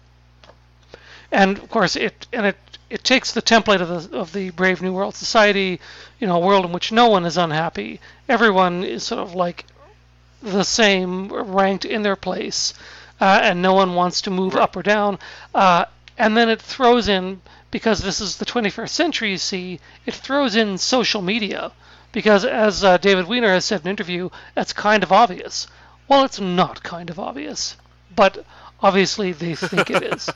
[SPEAKER 2] And of course it takes the template of the Brave New World society, a world in which no one is unhappy. Everyone is sort of like the same, ranked in their place. And no one wants to move up or down. And then it throws in, because this is the 21st century, you see, it throws in social media. Because as David Weiner has said in an interview, that's kind of obvious. Well, it's not kind of obvious. But obviously they think it is.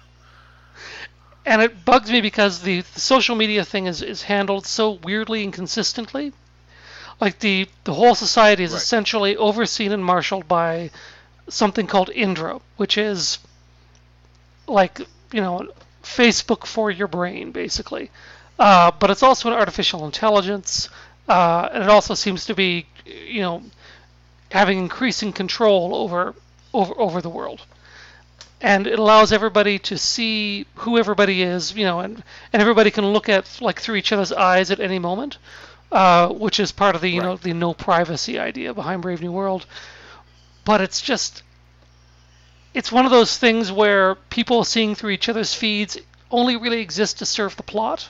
[SPEAKER 2] And it bugs me because the social media thing is handled so weirdly and consistently. Like the whole society is essentially overseen and marshaled by something called Indra, which is like, Facebook for your brain, basically. But it's also an artificial intelligence, and it also seems to be, having increasing control over the world. And it allows everybody to see who everybody is, and everybody can look at, like, through each other's eyes at any moment, which is part of the, the no privacy idea behind Brave New World. But it's just, it's one of those things where people seeing through each other's feeds only really exist to serve the plot.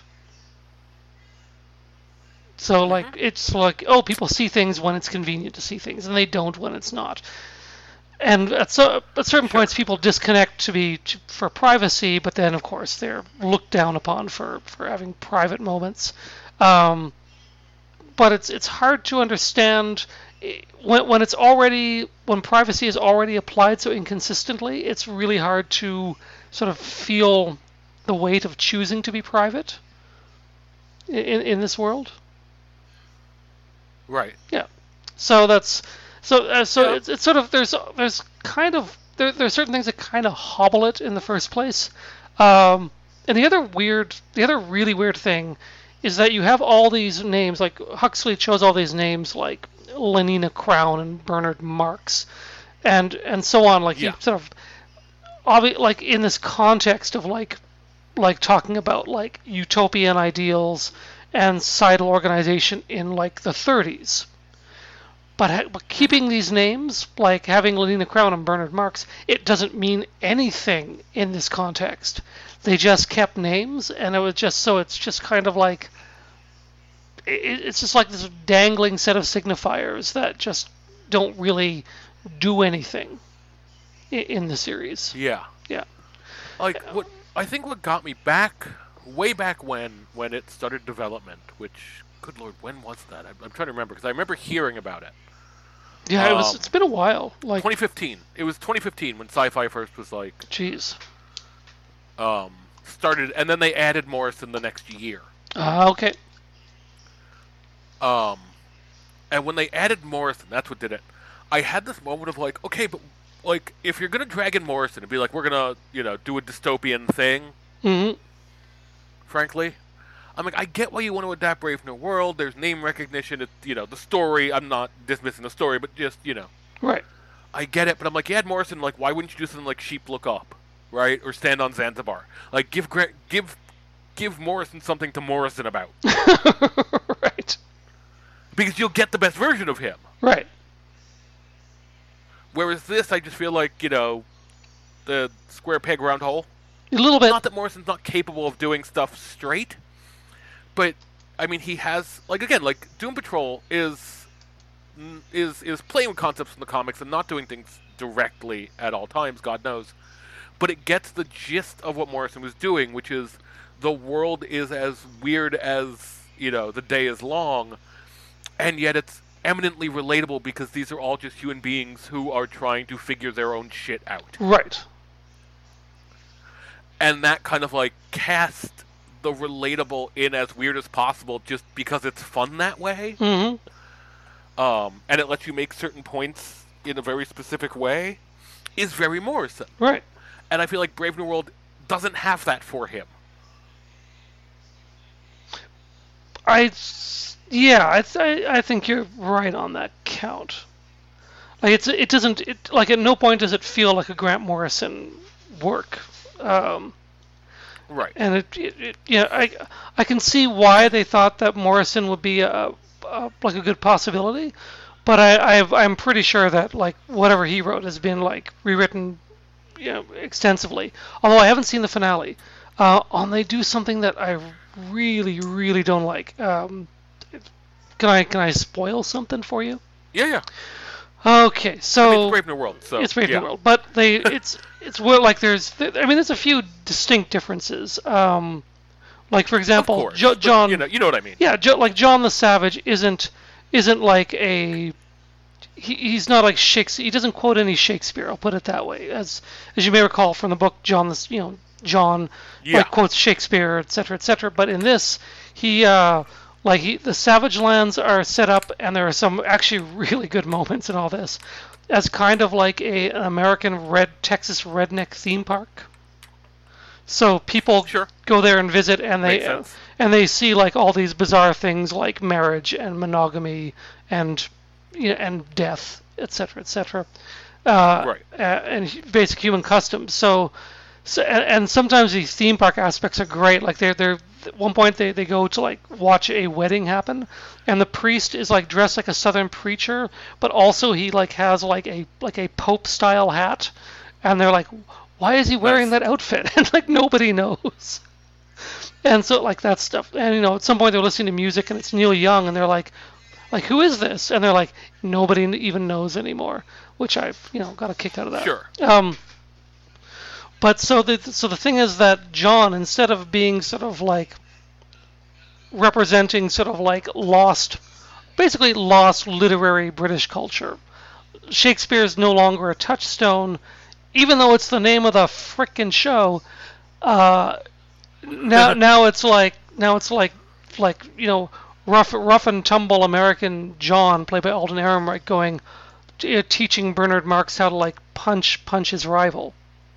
[SPEAKER 2] So, like, it's like, people see things when it's convenient to see things, and they don't when it's not. And at certain points, people disconnect for privacy, but then, of course, they're looked down upon for having private moments. But it's hard to understand when privacy is already applied so inconsistently. It's really hard to sort of feel the weight of choosing to be private in this world.
[SPEAKER 1] Right.
[SPEAKER 2] Yeah. So that's it's sort of there's kind of there's certain things that kind of hobble it in the first place. And the other really weird thing is that you have all these names, like Huxley chose all these names like Lenina Crown and Bernard Marx, and so on. Like he sort of, like in this context of like talking about like utopian ideals and societal organization in like the 30s. But keeping these names, like having Lenina Crown and Bernard Marx, it doesn't mean anything in this context. They just kept names, and it was just so it's just kind of like it's just like this dangling set of signifiers that just don't really do anything in the series.
[SPEAKER 1] Yeah. Like what got me way back when it started development, which, good lord, when was that? I'm trying to remember, because I remember hearing about it.
[SPEAKER 2] Yeah, it's been a while. Like
[SPEAKER 1] 2015. It was 2015 when Sci-Fi first was like...
[SPEAKER 2] Jeez.
[SPEAKER 1] Started, and then they added Morrison the next year.
[SPEAKER 2] Okay.
[SPEAKER 1] And when they added Morrison, that's what did it. I had this moment of like, okay, but like if you're gonna drag in Morrison and be like, we're gonna do a dystopian thing.
[SPEAKER 2] Mm-hmm.
[SPEAKER 1] Frankly, I'm like, I get why you want to adapt Brave New World. There's name recognition. It's, the story. I'm not dismissing the story, but just
[SPEAKER 2] Right.
[SPEAKER 1] I get it, but I'm like, you had Morrison. Like, why wouldn't you do something like Sheep Look Up, right, or Stand on Zanzibar? Like, give Morrison something to Morrison about.
[SPEAKER 2] Right.
[SPEAKER 1] Because you'll get the best version of him.
[SPEAKER 2] Right.
[SPEAKER 1] Whereas this, I just feel like, the square peg round hole.
[SPEAKER 2] A little bit.
[SPEAKER 1] Not that Morrison's not capable of doing stuff straight, but, I mean, he has, like, again, like, Doom Patrol is playing with concepts from the comics and not doing things directly at all times, God knows. But it gets the gist of what Morrison was doing, which is the world is as weird as, the day is long, and yet it's eminently relatable because these are all just human beings who are trying to figure their own shit out.
[SPEAKER 2] Right.
[SPEAKER 1] And that kind of like cast the relatable in as weird as possible just because it's fun that way.
[SPEAKER 2] Mm-hmm.
[SPEAKER 1] And it lets you make certain points in a very specific way is very Morrison.
[SPEAKER 2] Right.
[SPEAKER 1] And I feel like Brave New World doesn't have that for him.
[SPEAKER 2] I think you're right on that count. Like it doesn't like at no point does it feel like a Grant Morrison work.
[SPEAKER 1] Right.
[SPEAKER 2] And I can see why they thought that Morrison would be like a good possibility, but I'm pretty sure that like whatever he wrote has been like rewritten, extensively. Although I haven't seen the finale. They do something that I really, really don't like. Can I spoil something for you?
[SPEAKER 1] Yeah.
[SPEAKER 2] Okay, so
[SPEAKER 1] it's Brave New World. So
[SPEAKER 2] it's Brave New World, but it's where like there's a few distinct differences. Like for example, John.
[SPEAKER 1] You know what I mean.
[SPEAKER 2] Yeah, like John the Savage isn't like a. He's not like Shakespeare. He doesn't quote any Shakespeare. I'll put it that way. As you may recall from the book, John like quotes Shakespeare, etc., etc. But in this, the Savage Lands are set up, and there are some actually really good moments in all this, as kind of like an American Texas redneck theme park. So people go there and visit, and they see like all these bizarre things like marriage and monogamy and and death, etc., etc. And basic human customs. So and sometimes these theme park aspects are great. Like they're at one point they go to like watch a wedding happen, and the priest is like dressed like a Southern preacher, but also he like has like a Pope style hat, and they're like, why is he wearing that outfit? And like nobody knows. And so like that stuff. And at some point they're listening to music and it's Neil Young, and they're like who is this? And they're like, nobody even knows anymore, which I've got a kick out of that.
[SPEAKER 1] Sure.
[SPEAKER 2] But so the thing is that John, instead of being sort of like representing sort of like basically lost literary British culture, Shakespeare's no longer a touchstone, even though it's the name of the frickin' show. Now it's like rough and tumble American John, played by Alden Ehrenreich, teaching Bernard Marx how to like punch his rival.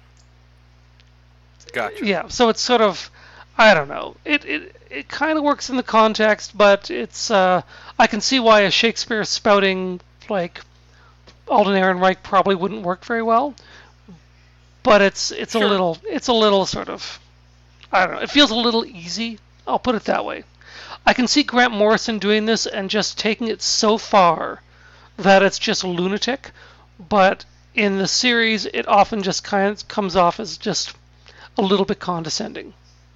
[SPEAKER 1] Gotcha.
[SPEAKER 2] Yeah, so it's sort of, I don't know. It kind of works in the context, but it's I can see why a Shakespeare spouting like Alden Ehrenreich probably wouldn't work very well. But it's a little sort of, I don't know. It feels a little easy. I'll put it that way. I can see Grant Morrison doing this and just taking it so far that it's just lunatic. But in the series, it often just kind of comes off as just a little bit condescending.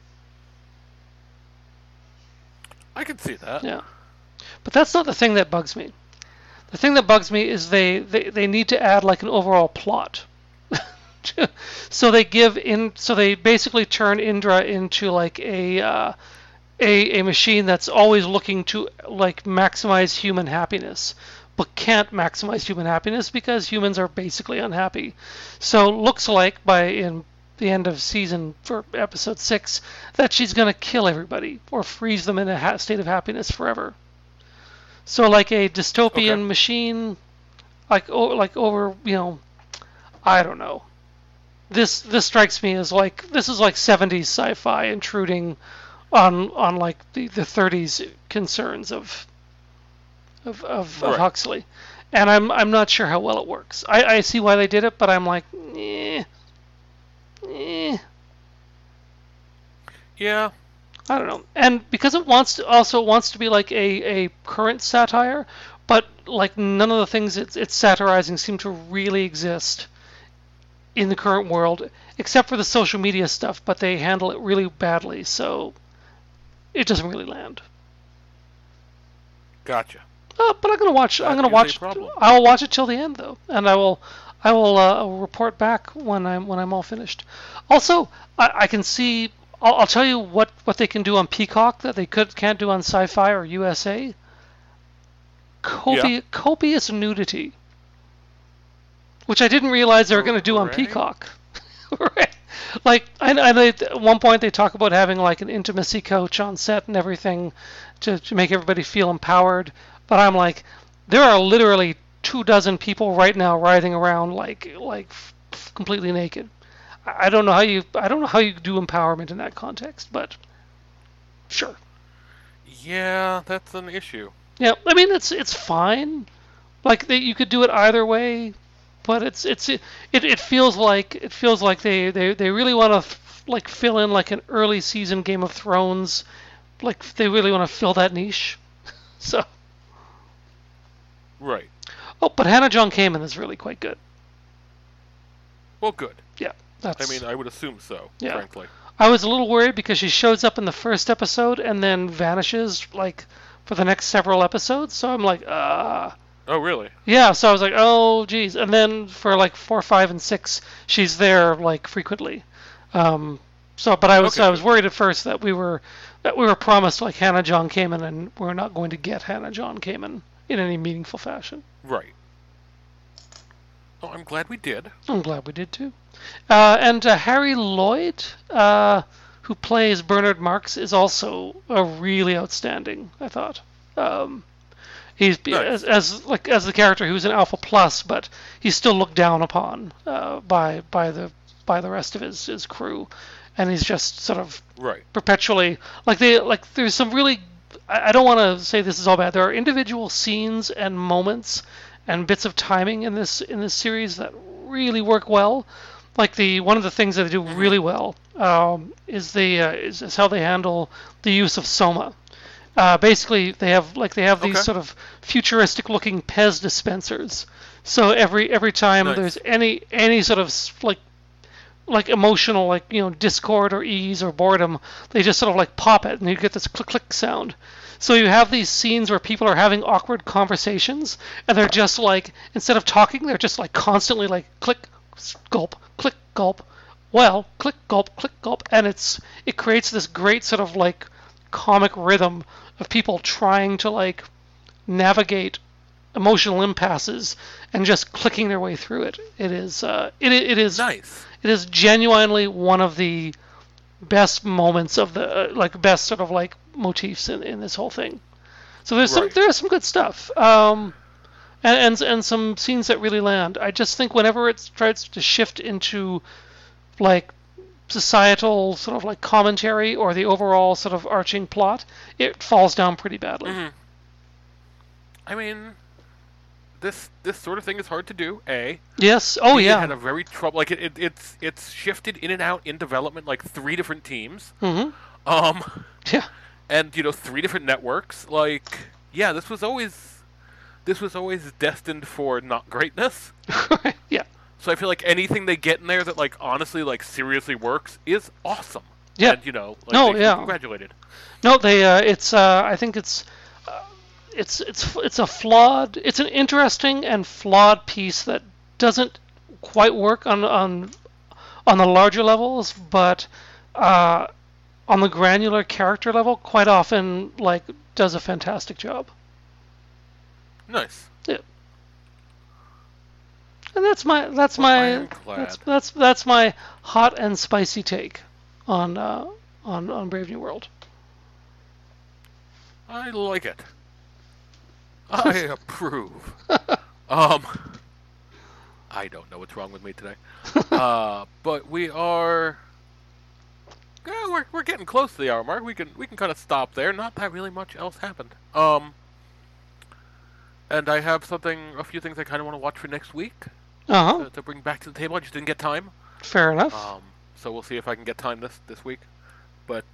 [SPEAKER 1] I can see that.
[SPEAKER 2] Yeah. But that's not the thing that bugs me. The thing that bugs me is they need to add like an overall plot. So they basically turn Indra into like a machine that's always looking to like maximize human happiness, but can't maximize human happiness because humans are basically unhappy. So looks like in the end of season for episode 6 that she's going to kill everybody or freeze them in a state of happiness forever. So like a dystopian machine, like over, I don't know. This strikes me as like this is like 70s sci-fi intruding on like the 30s concerns of Huxley, and I'm not sure how well it works. I see why they did it, but I'm like,
[SPEAKER 1] yeah.
[SPEAKER 2] I don't know. And because it wants to be like a current satire, but like none of the things it's satirizing seem to really exist in the current world, except for the social media stuff, but they handle it really badly, so it doesn't really land.
[SPEAKER 1] Gotcha.
[SPEAKER 2] But I'm gonna watch. I will watch it till the end though, and I will report back when I'm all finished. Also, I can see. I'll tell you what they can do on Peacock that they can't do on Sci-Fi or USA. Copious nudity, which I didn't realize they were going to do on Peacock. Right. Like, at one point they talk about having like an intimacy coach on set and everything to make everybody feel empowered. But I'm like, there are literally 24 people right now writhing around like completely naked. I don't know how you do empowerment in that context, but sure.
[SPEAKER 1] Yeah, that's an issue.
[SPEAKER 2] Yeah, I mean it's fine. Like you could do it either way, but it feels like they really want to like fill in like an early season Game of Thrones, like they really want to fill that niche. So.
[SPEAKER 1] Right.
[SPEAKER 2] Oh, but Hannah John Kamen is really quite good.
[SPEAKER 1] Well, good.
[SPEAKER 2] Yeah.
[SPEAKER 1] I mean, I would assume so, frankly.
[SPEAKER 2] I was a little worried because she shows up in the first episode and then vanishes, like, for the next several episodes. So I'm like,
[SPEAKER 1] Oh, really?
[SPEAKER 2] Yeah, so I was like, oh, geez. And then for, like, 4, 5, and 6, she's there, like, frequently. But I was worried at first that we were promised, like, Hannah John Kamen, and we're not going to get Hannah John Kamen in any meaningful fashion.
[SPEAKER 1] Right. Oh, I'm glad we did.
[SPEAKER 2] I'm glad we did, too. And Harry Lloyd, who plays Bernard Marx, is also really outstanding, I thought. He's nice. as the character who's an Alpha Plus, but he's still looked down upon by the rest of his crew, and he's just sort of perpetually there's some really. I don't want to say this is all bad. There are individual scenes and moments and bits of timing in this series that really work well. Like one of the things that they do really well is how they handle the use of Soma. Basically, they have these sort of futuristic looking Pez dispensers. So every time there's any sort of like emotional discord or ease or boredom, they just sort of like pop it and you get this click click sound. So you have these scenes where people are having awkward conversations and they're just like, instead of talking, they're just like constantly like click, gulp, click, gulp, well, click, gulp, and it creates this great sort of like comic rhythm of people trying to like navigate emotional impasses and just clicking their way through it. It is
[SPEAKER 1] nice.
[SPEAKER 2] It is genuinely one of the best moments of the best sort of like motifs in this whole thing. So there's some good stuff. And some scenes that really land. I just think whenever it tries to shift into like societal sort of like commentary or the overall sort of arching plot, it falls down pretty badly.
[SPEAKER 1] Mm-hmm. I mean, this sort of thing is hard to do.
[SPEAKER 2] Yes. Oh yeah.
[SPEAKER 1] It had a very trouble. Like it's shifted in and out in development like 3 different teams.
[SPEAKER 2] Mm-hmm. Yeah.
[SPEAKER 1] And 3 different networks. Like this was always destined for not greatness.
[SPEAKER 2] Yeah.
[SPEAKER 1] So I feel like anything they get in there that like honestly like seriously works is awesome.
[SPEAKER 2] Yeah.
[SPEAKER 1] And congratulated.
[SPEAKER 2] No, they I think it's an interesting and flawed piece that doesn't quite work on the larger levels, but on the granular character level, quite often like does a fantastic job.
[SPEAKER 1] Nice.
[SPEAKER 2] Yeah. And that's my hot and spicy take on Brave New World.
[SPEAKER 1] I like it. I approve. I don't know what's wrong with me today. But we are... Yeah, we're getting close to the hour mark. We can kind of stop there. Not that really much else happened. And I have a few things I kind of want to watch for next week. To bring back to the table. I just didn't get time.
[SPEAKER 2] Fair enough.
[SPEAKER 1] So we'll see if I can get time this week. But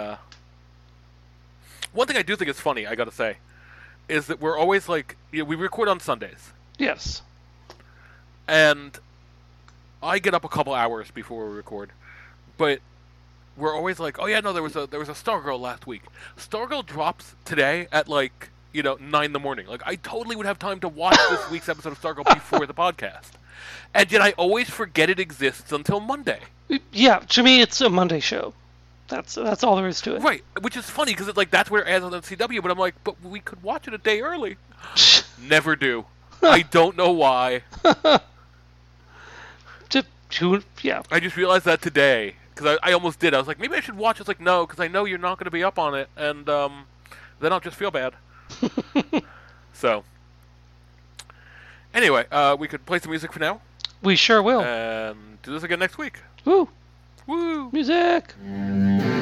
[SPEAKER 1] one thing I do think is funny, I gotta say, is that we're always like, we record on Sundays.
[SPEAKER 2] Yes.
[SPEAKER 1] And I get up a couple hours before we record, but we're always like, oh yeah, no, there was a Stargirl last week. Stargirl drops today at 9 in the morning. Like, I totally would have time to watch this week's episode of Stargirl before the podcast. And yet I always forget it exists until Monday.
[SPEAKER 2] Yeah, to me it's a Monday show. That's all there is to it.
[SPEAKER 1] Right, which is funny because that's where it airs on the CW, but I'm like, but we could watch it a day early. Never do. I don't know why.
[SPEAKER 2] Yeah.
[SPEAKER 1] I just realized that today, because I almost did. I was like, maybe I should watch it. It's like, no, because I know you're not going to be up on it, and then I'll just feel bad. So, anyway, we could play some music for now.
[SPEAKER 2] We sure will.
[SPEAKER 1] And do this again next week.
[SPEAKER 2] Woo!
[SPEAKER 1] Woo!
[SPEAKER 2] Music!